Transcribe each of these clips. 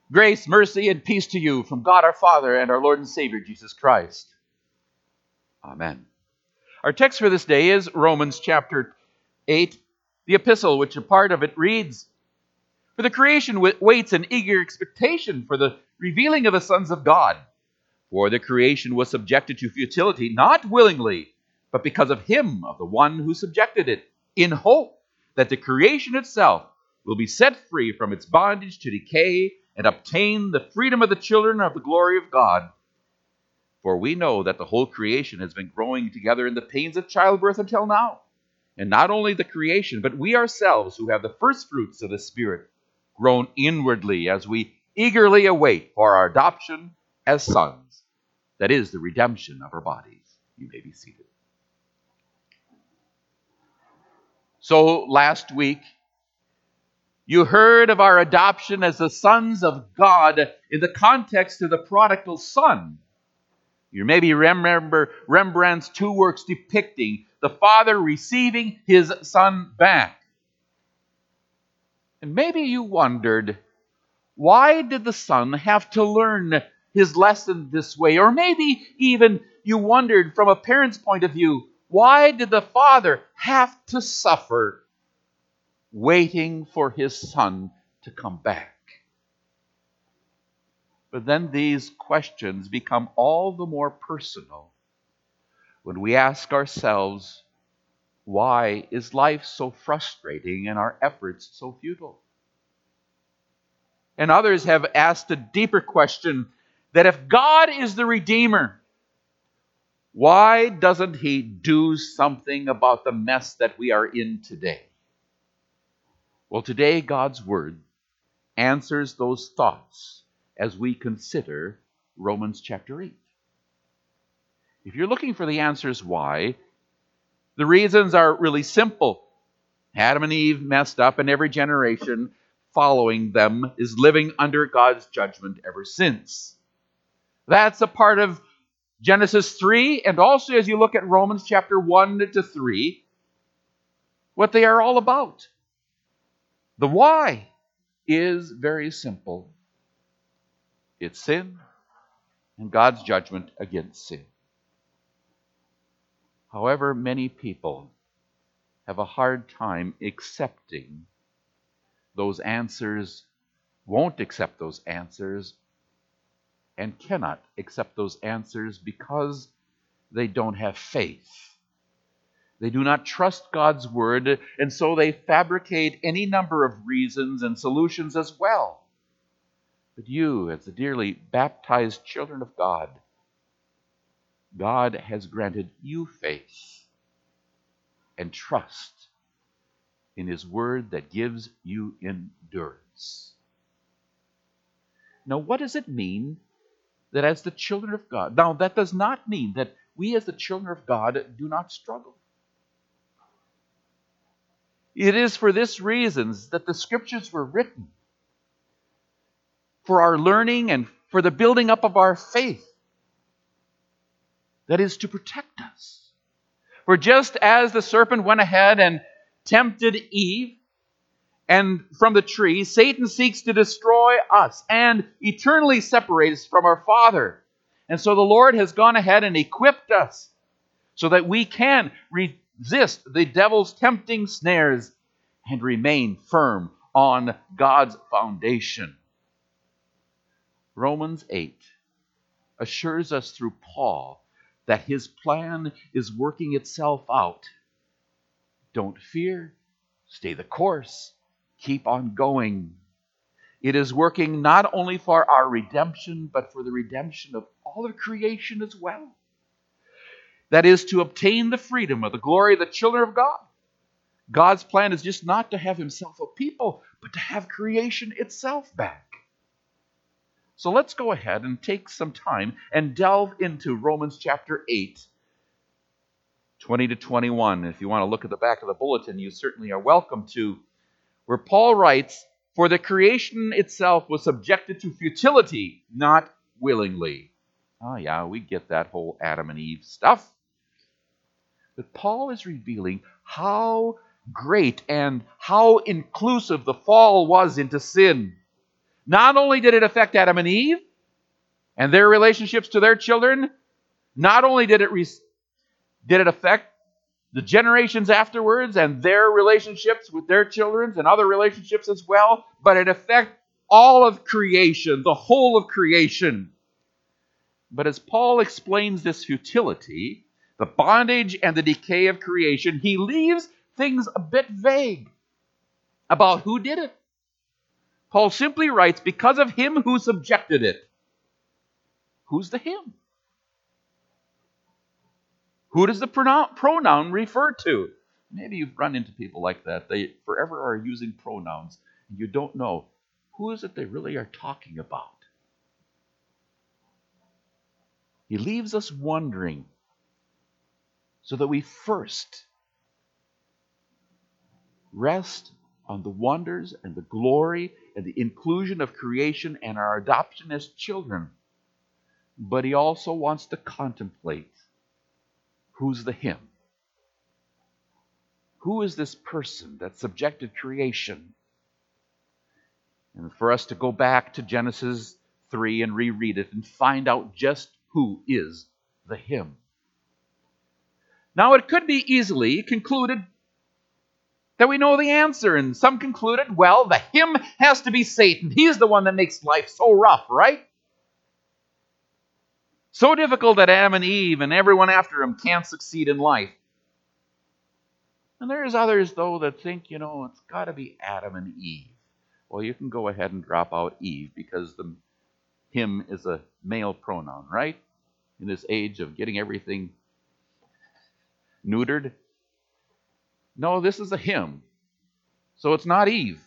Grace, mercy, and peace to you from God our Father and our Lord and Savior, Jesus Christ. Amen. Our text for this day is Romans chapter 8, the epistle, which a part of it reads, "For the creation waits in eager expectation for the revealing of the sons of God. For the creation was subjected to futility, not willingly, but because of him, of the one who subjected it, in hope that the creation itself will be set free from its bondage to decay and obtain the freedom of the children of the glory of God. For we know that the whole creation has been growing together in the pains of childbirth until now. And not only the creation, but we ourselves who have the first fruits of the Spirit, groan inwardly as we eagerly await for our adoption as sons, that is, the redemption of our bodies." You may be seated. So last week, you heard of our adoption as the sons of God in the context of the prodigal son. You maybe remember Rembrandt's two works depicting the father receiving his son back. And maybe you wondered, why did the son have to learn his lesson this way? Or maybe even you wondered from a parent's point of view, why did the father have to suffer waiting for his son to come back? But then these questions become all the more personal when we ask ourselves, why is life so frustrating and our efforts so futile? And others have asked a deeper question, that if God is the Redeemer, why doesn't He do something about the mess that we are in today? Well, today God's Word answers those thoughts as we consider Romans chapter 8. If you're looking for the answers why, the reasons are really simple. Adam and Eve messed up, and every generation following them is living under God's judgment ever since. That's a part of Genesis 3, and also as you look at Romans chapter 1 to 3, what they are all about. The why is very simple. It's sin and God's judgment against sin. However, many people have a hard time accepting those answers, won't accept those answers, and cannot accept those answers because they don't have faith. They do not trust God's word, and so they fabricate any number of reasons and solutions as well. But you, as the dearly baptized children of God, God has granted you faith and trust in His word that gives you endurance. Now, what does it mean that as the children of God? Now, that does not mean that we as the children of God do not struggle. It is for this reasons that the Scriptures were written, for our learning and for the building up of our faith. That is to protect us. For just as the serpent went ahead and tempted Eve, and from the tree, Satan seeks to destroy us and eternally separate us from our Father. And so the Lord has gone ahead and equipped us so that we can resist the devil's tempting snares and remain firm on God's foundation. Romans 8 assures us through Paul that his plan is working itself out. Don't fear. Stay the course. Keep on going. It is working not only for our redemption, but for the redemption of all of creation as well. That is to obtain the freedom of the glory of the children of God. God's plan is just not to have Himself a people, but to have creation itself back. So let's go ahead and take some time and delve into Romans chapter 8, 20 to 21. If you want to look at the back of the bulletin, you certainly are welcome to, where Paul writes, "For the creation itself was subjected to futility, not willingly." Oh yeah, we get that whole Adam and Eve stuff. But Paul is revealing how great and how inclusive the fall was into sin. Not only did it affect Adam and Eve and their relationships to their children, not only did it affect the generations afterwards and their relationships with their children and other relationships as well, but it affected all of creation, the whole of creation. But as Paul explains this futility, the bondage and the decay of creation, he leaves things a bit vague about who did it. Paul simply writes, because of him who subjected it. Who's the him? Who does the pronoun refer to? Maybe you've run into people like that. They forever are using pronouns, and you don't know who is it they really are talking about. He leaves us wondering so that we first rest on the wonders and the glory and the inclusion of creation and our adoption as children. But he also wants to contemplate who's the him. Who is this person that subjected creation? And for us to go back to Genesis 3 and reread it and find out just who is the him. Now, it could be easily concluded that we know the answer, and some concluded, well, the him has to be Satan. He's the one that makes life so rough, right? So difficult that Adam and Eve and everyone after him can't succeed in life. And there's others, though, that think, it's got to be Adam and Eve. Well, you can go ahead and drop out Eve because the him is a male pronoun, right? In this age of getting everything neutered. No, this is a him. So it's not Eve.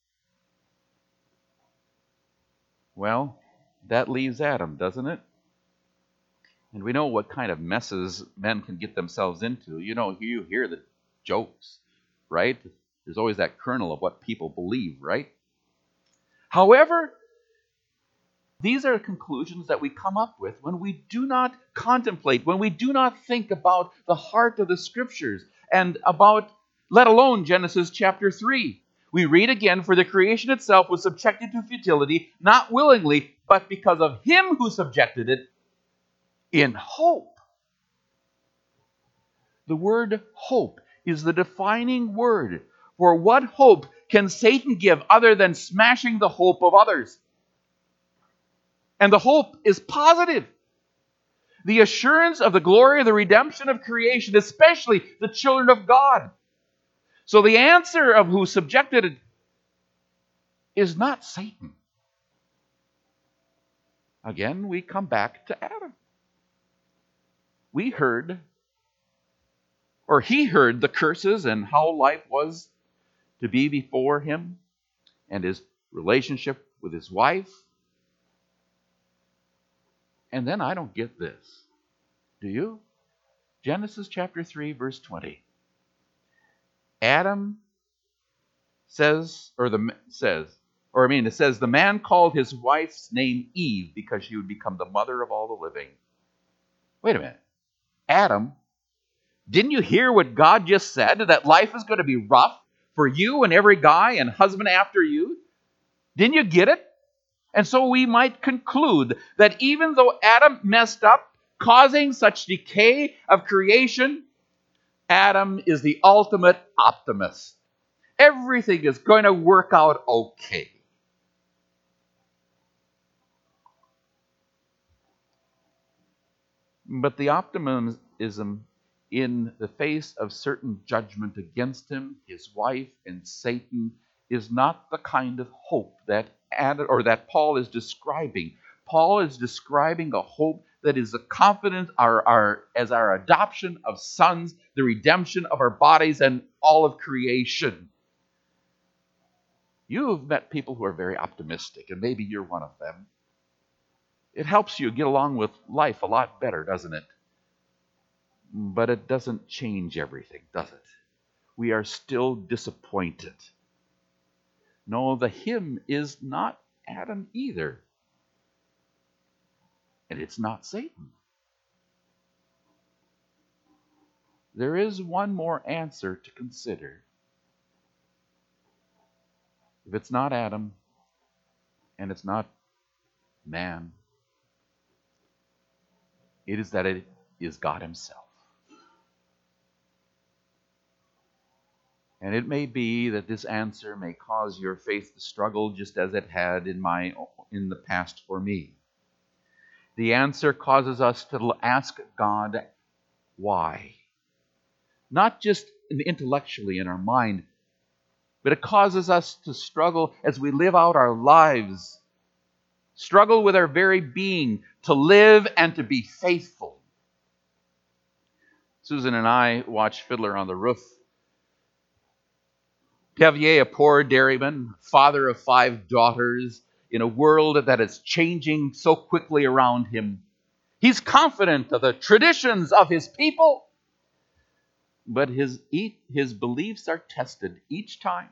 Well, that leaves Adam, doesn't it? And we know what kind of messes men can get themselves into. You hear the jokes, right? There's always that kernel of what people believe, right? However, these are conclusions that we come up with when we do not contemplate, when we do not think about the heart of the Scriptures and about, let alone Genesis chapter 3. We read again, for the creation itself was subjected to futility, not willingly, but because of him who subjected it, in hope. The word hope is the defining word for what hope can Satan give other than smashing the hope of others. And the hope is positive. The assurance of the glory of the redemption of creation, especially the children of God. So the answer of who subjected it is not Satan. Again, we come back to Adam. He heard the curses and how life was to be before him and his relationship with his wife. And then I don't get this. Do you? Genesis chapter 3, verse 20. Adam it says, the man called his wife's name Eve because she would become the mother of all the living. Wait a minute. Adam, didn't you hear what God just said? That life is going to be rough for you and every guy and husband after you? Didn't you get it? And so we might conclude that even though Adam messed up, causing such decay of creation, Adam is the ultimate optimist. Everything is going to work out okay. But the optimism in the face of certain judgment against him, his wife, and Satan is not the kind of hope that Paul is describing. Paul is describing a hope that is a confidence as our adoption of sons, the redemption of our bodies, and all of creation. You've met people who are very optimistic, and maybe you're one of them. It helps you get along with life a lot better, doesn't it? But it doesn't change everything, does it? We are still disappointed. No, the him is not Adam either. And it's not Satan. There is one more answer to consider. If it's not Adam, And it's not man. It is that it is God himself. And it may be that this answer may cause your faith to struggle just as it had in the past for me. The answer causes us to ask God why. Not just intellectually in our mind, but it causes us to struggle as we live out our lives. Struggle with our very being to live and to be faithful. Susan and I watched Fiddler on the Roof. Tevier, a poor dairyman, father of 5 daughters, in a world that is changing so quickly around him. He's confident of the traditions of his people, but his beliefs are tested each time.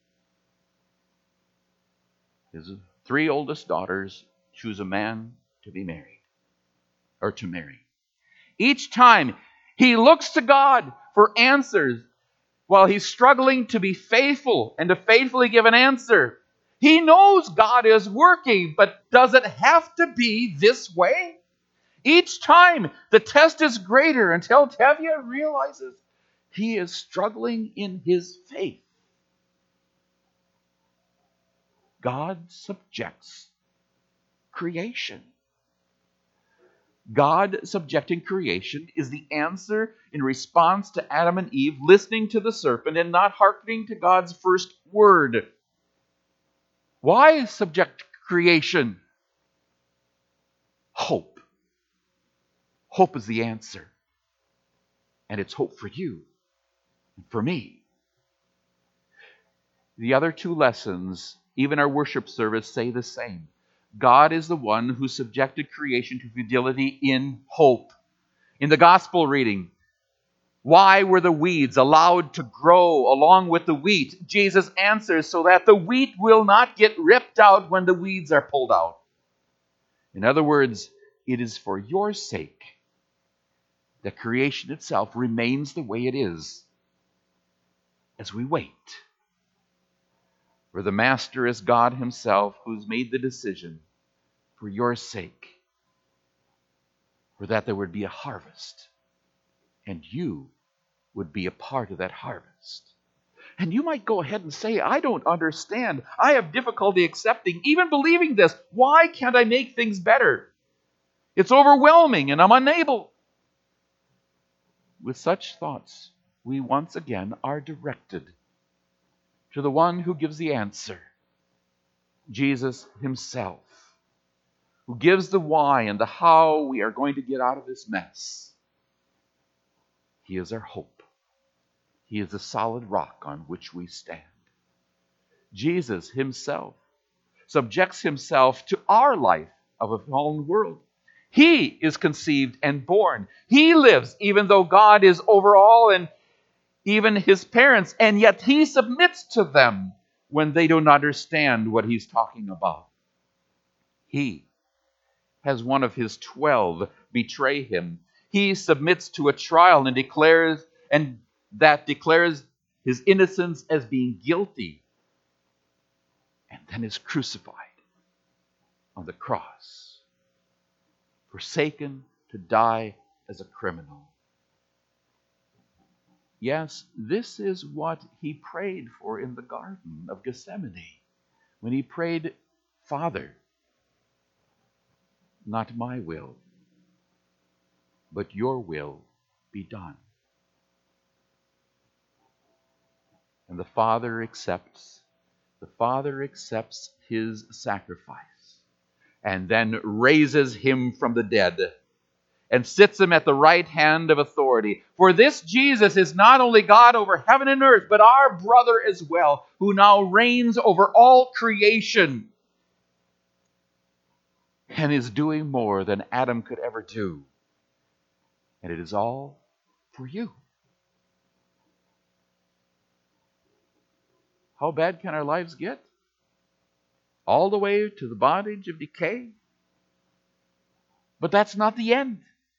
His 3 oldest daughters choose a man to be married, or to marry. Each time he looks to God for answers while he's struggling to be faithful and to faithfully give an answer. He knows God is working, but does it have to be this way? Each time the test is greater until Tevye realizes he is struggling in his faith. God subjects creation. God subjecting creation is the answer in response to Adam and Eve listening to the serpent and not hearkening to God's first word. Why subject creation? Hope. Hope is the answer. And it's hope for you and for me. The other 2 lessons, even our worship service, say the same. God is the one who subjected creation to fidelity in hope. In the gospel reading, why were the weeds allowed to grow along with the wheat? Jesus answers, so that the wheat will not get ripped out when the weeds are pulled out. In other words, it is for your sake that creation itself remains the way it is as we wait. For the Master is God himself, who's made the decision for your sake, for that there would be a harvest, and you would be a part of that harvest. And you might go ahead and say, I don't understand. I have difficulty accepting, even believing this. Why can't I make things better? It's overwhelming and I'm unable. With such thoughts, we once again are directed to the one who gives the answer, Jesus himself, who gives the why and the how we are going to get out of this mess. He is our hope. He is the solid rock on which we stand. Jesus himself subjects himself to our life of a fallen world. He is conceived and born. He lives even though God is over all and even his parents, and yet he submits to them when they don't understand what he's talking about. He has one of his 12 betray him. He submits to a trial and declares his innocence as being guilty, and then is crucified on the cross, forsaken to die as a criminal. Yes, this is what he prayed for in the Garden of Gethsemane, when he prayed, Father, not my will, but your will be done. And the Father accepts his sacrifice and then raises him from the dead and sits him at the right hand of authority. For this Jesus is not only God over heaven and earth, but our brother as well, who now reigns over all creation and is doing more than Adam could ever do. And it is all for you. How bad can our lives get? All the way to the bondage of decay? But that's not the end.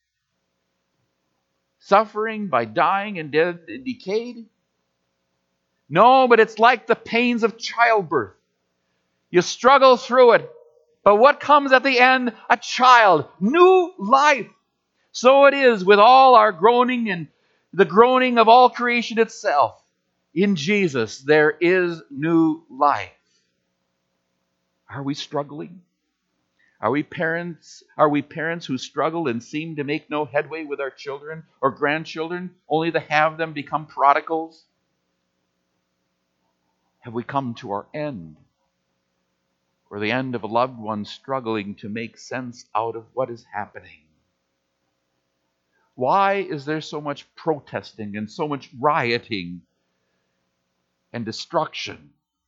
Suffering by dying and dead and decayed? No, but it's like the pains of childbirth. You struggle through it. But what comes at the end? A child, new life. So it is with all our groaning and the groaning of all creation itself. In Jesus, there is new life. Are we struggling? Are we parents who struggle and seem to make no headway with our children or grandchildren, only to have them become prodigals? Have we come to our end? Or the end of a loved one struggling to make sense out of what is happening? Why is there so much protesting and so much rioting and destruction?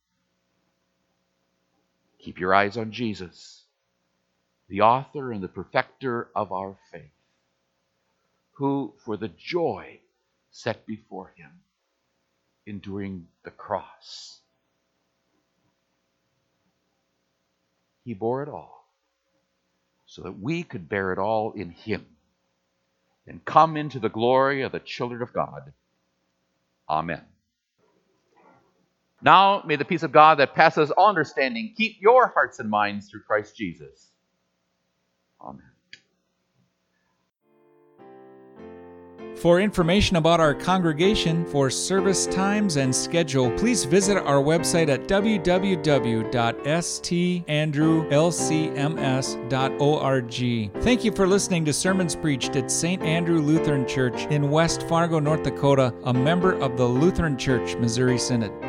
Keep your eyes on Jesus, the author and the perfecter of our faith, who, for the joy set before him, enduring the cross, he bore it all so that we could bear it all in him and come into the glory of the children of God. Amen. Now, may the peace of God that passes all understanding keep your hearts and minds through Christ Jesus. Amen. For information about our congregation, for service times and schedule, please visit our website at www.standrewlcms.org. Thank you for listening to sermons preached at St. Andrew Lutheran Church in West Fargo, North Dakota, a member of the Lutheran Church Missouri Synod.